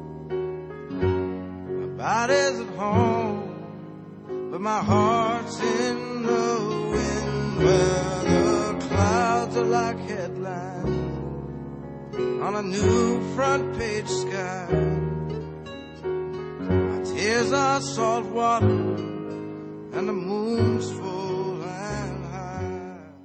My body's at home, but my heart's in the wind. Where the clouds are like headlines on a new front page sky. My tears are salt water, and the moon's full and high.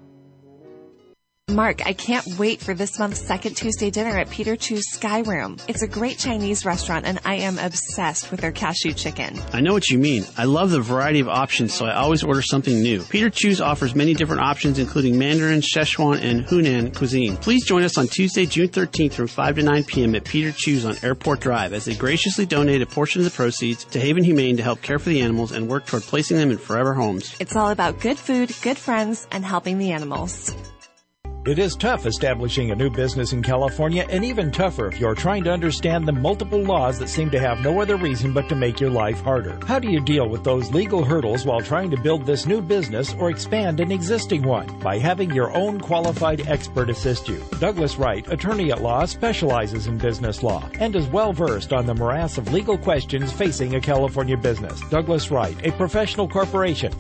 Mark, I can't wait for this month's second Tuesday dinner at Peter Chu's Sky Room. It's a great Chinese restaurant, and I am obsessed with their cashew chicken. I know what you mean. I love the variety of options, so I always order something new. Peter Chu's offers many different options, including Mandarin, Szechuan, and Hunan cuisine. Please join us on Tuesday, June 13th from 5 to 9 p.m. at Peter Chu's on Airport Drive as they graciously donate a portion of the proceeds to Haven Humane to help care for the animals and work toward placing them in forever homes. It's all about good food, good friends, and helping the animals. It is tough establishing a new business in California, and even tougher if you're trying to understand the multiple laws that seem to have no other reason but to make your life harder. How do you deal with those legal hurdles while trying to build this new business or expand an existing one? By having your own qualified expert assist you. Douglas Wright, attorney at law, specializes in business law and is well versed on the morass of legal questions facing a California business. Douglas Wright, a professional corporation,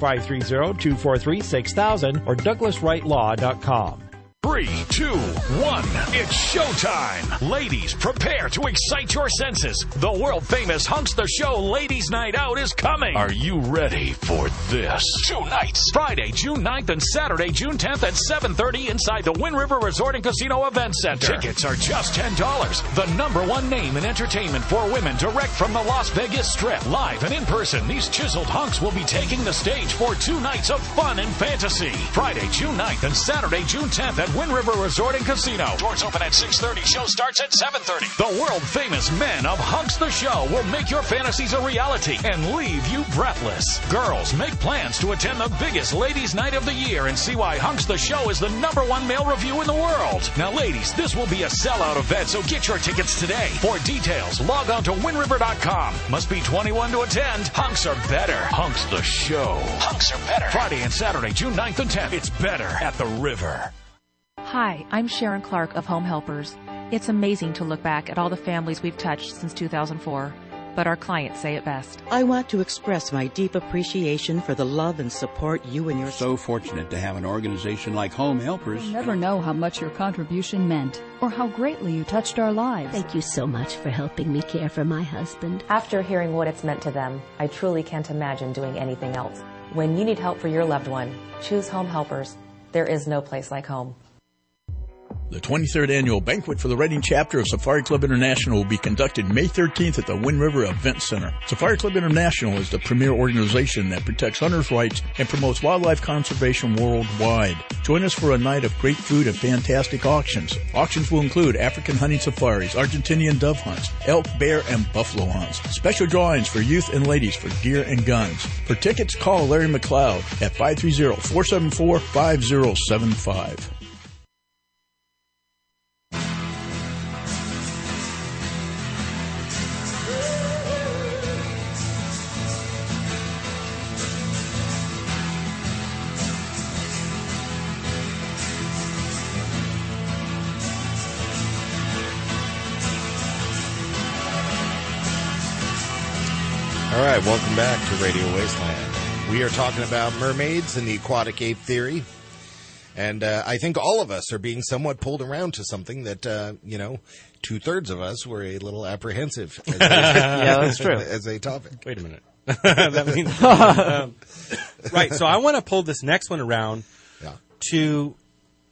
530-243-6000 or douglaswrightlaw.com. 3, 2, 1, it's showtime! Ladies, prepare to excite your senses. The world-famous Hunks the Show Ladies Night Out is coming. Are you ready for this? 2 nights, Friday, June 9th and Saturday, June 10th at 7:30 inside the Wind River Resort and Casino Event Center. Tickets are just $10. The #1 name in entertainment for women direct from the Las Vegas Strip. Live and in person, these chiseled hunks will be taking the stage for 2 nights of fun and fantasy. Friday, June 9th and Saturday, June 10th at Wind River Resort and Casino. Doors open at 6:30. Show starts at 7:30. The world-famous men of Hunks the Show will make your fantasies a reality and leave you breathless. Girls, make plans to attend the biggest ladies' night of the year and see why Hunks the Show is the #1 male review in the world. Now, ladies, this will be a sellout event, so get your tickets today. For details, log on to WindRiver.com. Must be 21 to attend. Hunks are better. Hunks the Show. Hunks are better. Friday and Saturday, June 9th and 10th. It's better at the River. Hi, I'm Sharon Clark of Home Helpers. It's amazing to look back at all the families we've touched since 2004, but our clients say it best. I want to express my deep appreciation for the love and support you and your... So fortunate to have an organization like Home Helpers. You'll never know how much your contribution meant or how greatly you touched our lives. Thank you so much for helping me care for my husband. After hearing what it's meant to them, I truly can't imagine doing anything else. When you need help for your loved one, choose Home Helpers. There is no place like home. The 23rd Annual Banquet for the Reading Chapter of Safari Club International will be conducted May 13th at the Wind River Event Center. Safari Club International is the premier organization that protects hunters' rights and promotes wildlife conservation worldwide. Join us for a night of great food and fantastic auctions. Auctions will include African hunting safaris, Argentinian dove hunts, elk, bear, and buffalo hunts. Special drawings for youth and ladies for gear and guns. For tickets, call Larry McLeod at 530-474-5075. All right, welcome back to Radio Wasteland. We are talking about mermaids and the aquatic ape theory. And I think all of us are being somewhat pulled around to something that, 2/3 of us were a little apprehensive. Yeah, that's true. As a topic. Wait a minute. That means, right, so I want to pull this next one around to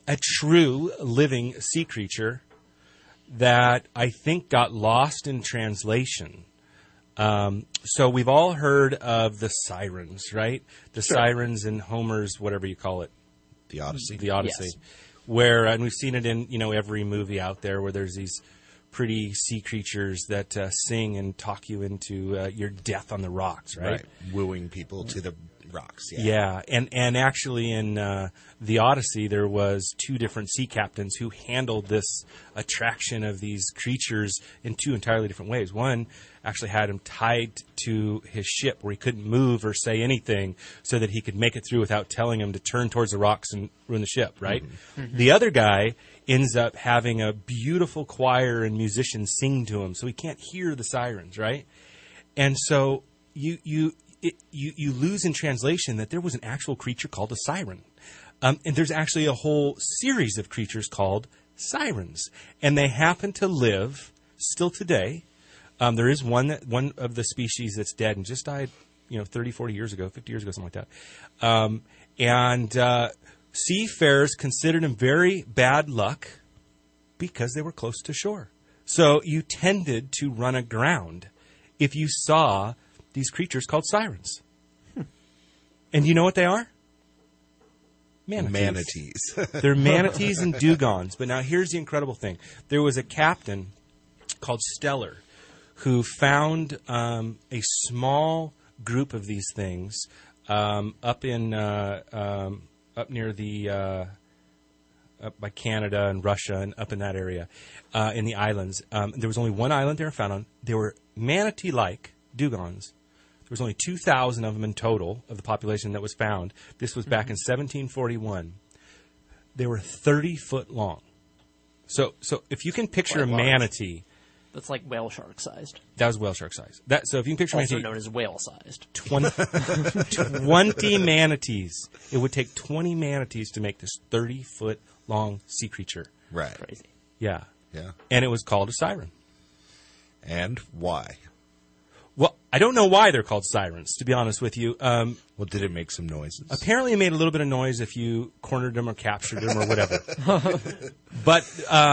a true living sea creature that I think got lost in translation. So we've all heard of the sirens, right? The sirens in Homer's, whatever you call it. The Odyssey. The Odyssey. Yes. Where, and we've seen it in, every movie out there where there's these pretty sea creatures that sing and talk you into your death on the rocks, right? Wooing people to the rocks. Yeah. And actually in the Odyssey, there was 2 different sea captains who handled this attraction of these creatures in 2 entirely different ways. One actually had him tied to his ship where he couldn't move or say anything so that he could make it through without telling him to turn towards the rocks and ruin the ship, right? Mm-hmm. The other guy ends up having a beautiful choir and musicians sing to him so he can't hear the sirens, right? And so you lose in translation that there was an actual creature called a siren. And there's actually a whole series of creatures called sirens. And they happen to live still today. There is one of the species that's dead and just died, 30, 40 years ago, 50 years ago, something like that. And seafarers considered them very bad luck because they were close to shore. So you tended to run aground if you saw these creatures called sirens. And you know what they are? Manatees. They're manatees and dugongs. But now here's the incredible thing. There was a captain called Steller who found a small group of these things up near the up by Canada and Russia and up in that area in the islands. There was only one island they were found on. They were manatee-like dugongs. There was only 2,000 of them in total of the population that was found. This was back in 1741. They were 30 foot long. So if you can picture a manatee. That's like whale shark sized. That was whale shark sized. So if you can picture also manatee, known as whale sized. 20 manatees. It would take 20 manatees to make this 30 foot long sea creature. Right. Crazy. Yeah. Yeah. And it was called a siren. And why? Well, I don't know why they're called sirens, to be honest with you. Well, did it make some noises? Apparently it made a little bit of noise if you cornered them or captured them or whatever. But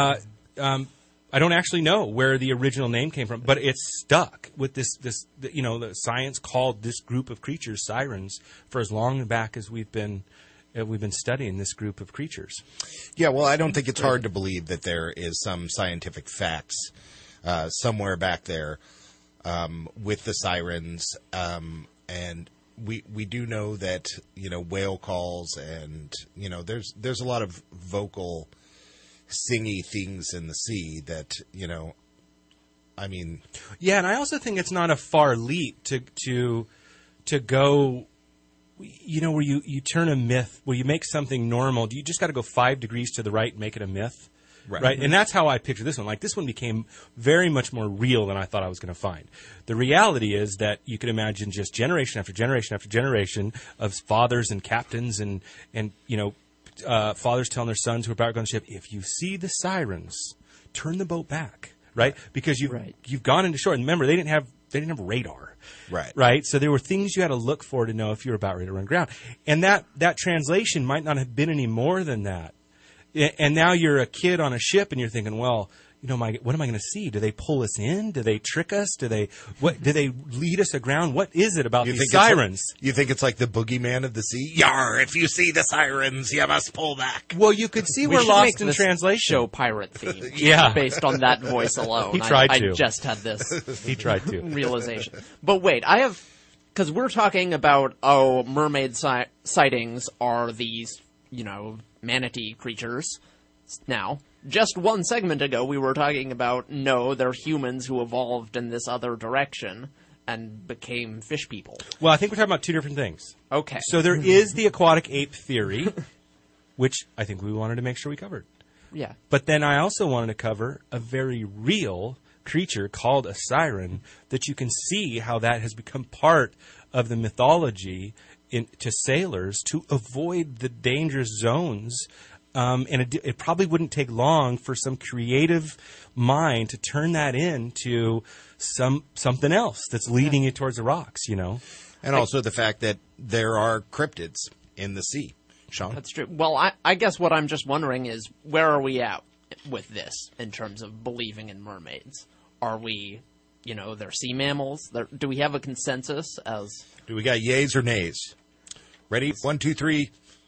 I don't actually know where the original name came from, but it's stuck with this the science called this group of creatures sirens for as long back as we've been studying this group of creatures. Yeah, well, I don't think it's hard to believe that there is some scientific facts somewhere back there with the sirens, and we do know that whale calls and there's a lot of vocal, singy things in the sea that I mean. Yeah, and I also think it's not a far leap to go. Where you turn a myth, where you make something normal. You just got to go 5 degrees to the right and make it a myth. Right. And that's how I picture this one. Like, this one became very much more real than I thought I was going to find. The reality is that you could imagine just generation after generation after generation of fathers and captains and fathers telling their sons who are about to go on the ship, if you see the sirens, turn the boat back, right? Because you've gone into shore. And remember, they didn't have radar. Right. So there were things you had to look for to know if you were about ready to run aground. And that translation might not have been any more than that. And now you're a kid on a ship and you're thinking, well, what am I going to see? Do they pull us in? Do they trick us? Do they lead us aground? What is it about these sirens? You think it's like the boogeyman of the sea? Yar, if you see the sirens, you must pull back. Well, you could see we're lost in translation. Show pirate theme. Yeah. Based on that voice alone. He tried to. I just had this he tried to. realization. But wait, because we're talking about, mermaid sightings are these, manatee creatures. Now, just one segment ago, we were talking about, no, they're humans who evolved in this other direction and became fish people. Well, I think we're talking about 2 different things. Okay. So there is the aquatic ape theory, which I think we wanted to make sure we covered. Yeah. But then I also wanted to cover a very real creature called a siren that you can see how that has become part of the mythology to sailors to avoid the dangerous zones. And it probably wouldn't take long for some creative mind to turn that into something else that's leading you towards the rocks, And also the fact that there are cryptids in the sea. Sean? That's true. Well, I guess what I'm just wondering is, where are we at with this in terms of believing in mermaids? Are we, they're sea mammals? Do we have a consensus as... Do we got yays or nays? Ready? 1, 2, 3.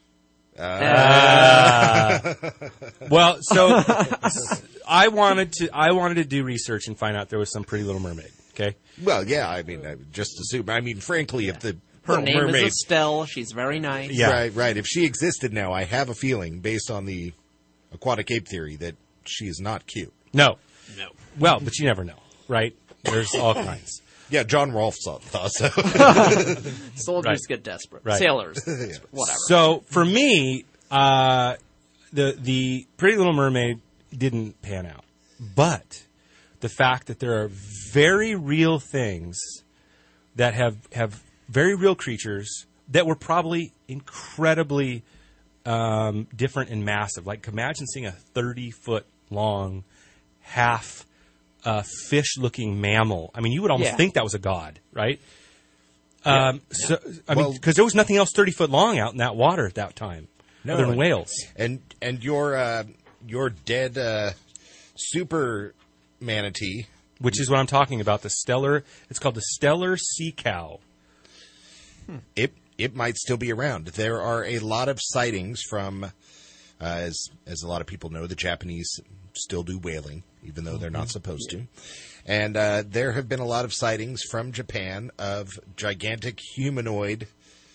Well, so I wanted to do research and find out there was some Pretty Little Mermaid. Okay. Well, yeah. I mean, I just assume. I mean, frankly, if the her name mermaid, is Estelle, she's very nice. Yeah. Right. If she existed now, I have a feeling, based on the aquatic ape theory, that she is not cute. No. Well, but you never know, right? There's all kinds. Yeah, John Rolfe thought so. Soldiers get desperate. Right. Sailors, whatever. So for me, the Pretty Little Mermaid didn't pan out, but the fact that there are very real things that have very real creatures that were probably incredibly different and massive. Like, imagine seeing a 30-foot long half fish-looking mammal. I mean, you would almost think that was a god, right? So, I mean, because there was nothing else 30 foot long out in that water at that time, other than whales. And your dead super manatee, which is what I'm talking about. It's called the Stellar sea cow. It might still be around. There are a lot of sightings from, as a lot of people know, the Japanese still do whaling, even though they're not supposed to. And there have been a lot of sightings from Japan of gigantic humanoid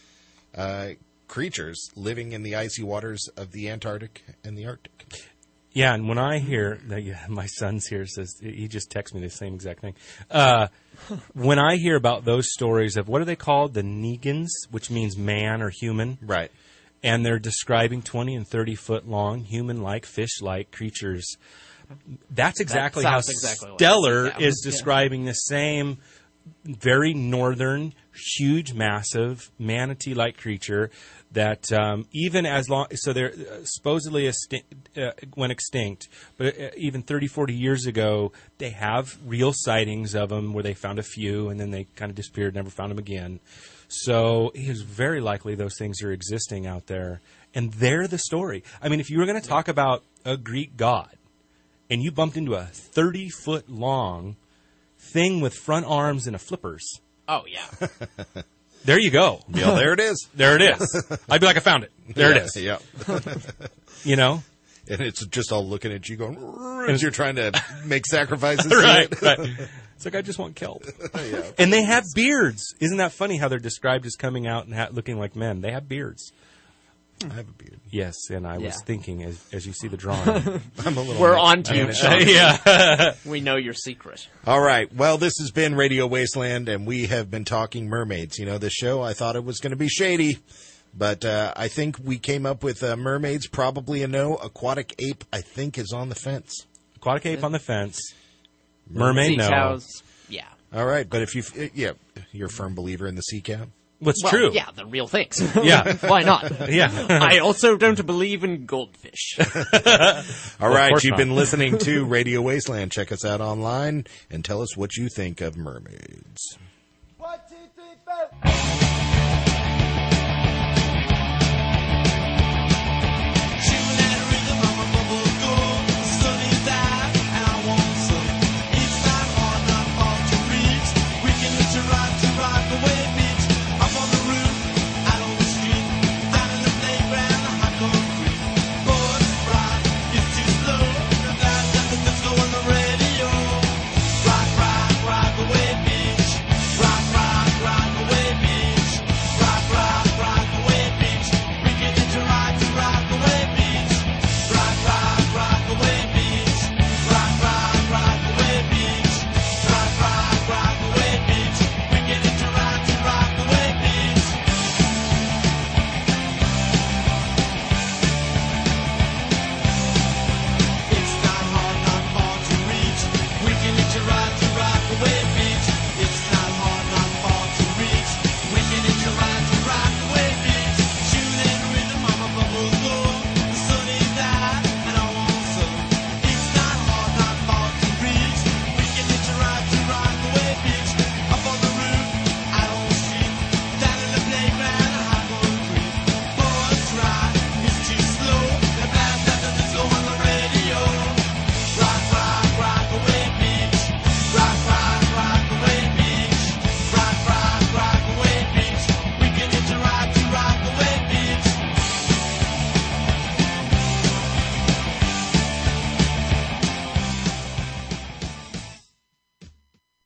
creatures living in the icy waters of the Antarctic and the Arctic. Yeah, and when I hear, my son's here, says, he just texted me the same exact thing. When I hear about those stories of, what are they called? The Negans, which means man or human. Right. And they're describing 20 and 30 foot long, human-like, fish-like creatures. That's exactly how Stellar is describing the same very northern, huge, massive, manatee-like creature that even as long... So they're supposedly went extinct, but even 30, 40 years ago, they have real sightings of them where they found a few, and then they kind of disappeared, never found them again. So it is very likely those things are existing out there, and they're the story. I mean, if you were going to talk about a Greek god, and you bumped into a 30-foot-long thing with front arms and a flippers. Oh, yeah. There you go. Yeah, there it is. There it is. I'd be like, I found it. There it is. Yeah. You know? And it's just all looking at you going, as you're trying to make sacrifices. Right. It's like, I just want kelp. Yeah. And they have beards. Isn't that funny how they're described as coming out and looking like men? They have beards. I have a beard. Yes, and I was thinking, as you see the drawing. I'm a little... We're on to you, Sean. Yeah. We know your secret. All right. Well, this has been Radio Wasteland, and we have been talking mermaids. You know, this show, I thought it was going to be shady, but I think we came up with mermaids, probably a no. Aquatic ape, I think, is on the fence. Aquatic ape on the fence. Mermaid, no. Cows, yeah. All right. But if you're a firm believer in the sea cow? What's true? Yeah, the real things. Yeah. Why not? Yeah. I also don't believe in goldfish. All right. You've been listening to Radio Wasteland. Check us out online and tell us what you think of mermaids. 1, 2, 3, 4.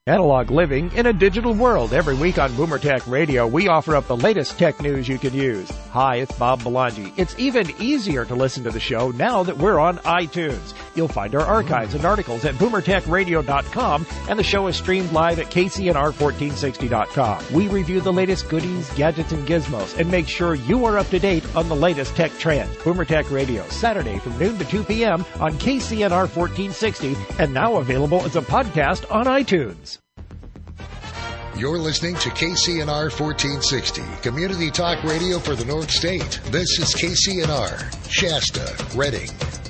Analog living in a digital world. Every week on Boomer Tech Radio, we offer up the latest tech news you can use. Hi, it's Bob Belangi. It's even easier to listen to the show now that we're on iTunes. You'll find our archives and articles at boomertechradio.com, and the show is streamed live at kcnr1460.com. We review the latest goodies, gadgets, and gizmos, and make sure you are up to date on the latest tech trends. Boomer Tech Radio, Saturday from noon to 2 p.m. on KCNR 1460, and now available as a podcast on iTunes. You're listening to KCNR 1460, Community Talk Radio for the North State. This is KCNR, Shasta, Redding.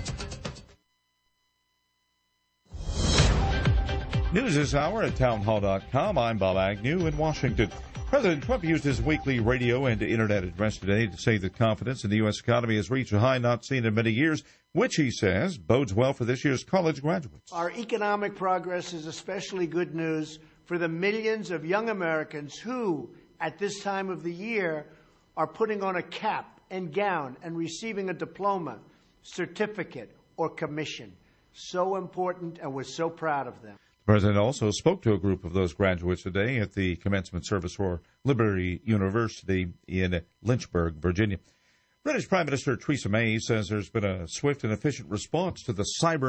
News this hour at townhall.com. I'm Bob Agnew in Washington. President Trump used his weekly radio and internet address today to say that confidence in the U.S. economy has reached a high not seen in many years, which, he says, bodes well for this year's college graduates. Our economic progress is especially good news for the millions of young Americans who, at this time of the year, are putting on a cap and gown and receiving a diploma, certificate, or commission. So important, and we're so proud of them. The president also spoke to a group of those graduates today at the commencement service for Liberty University in Lynchburg, Virginia. British Prime Minister Theresa May says there's been a swift and efficient response to the cyber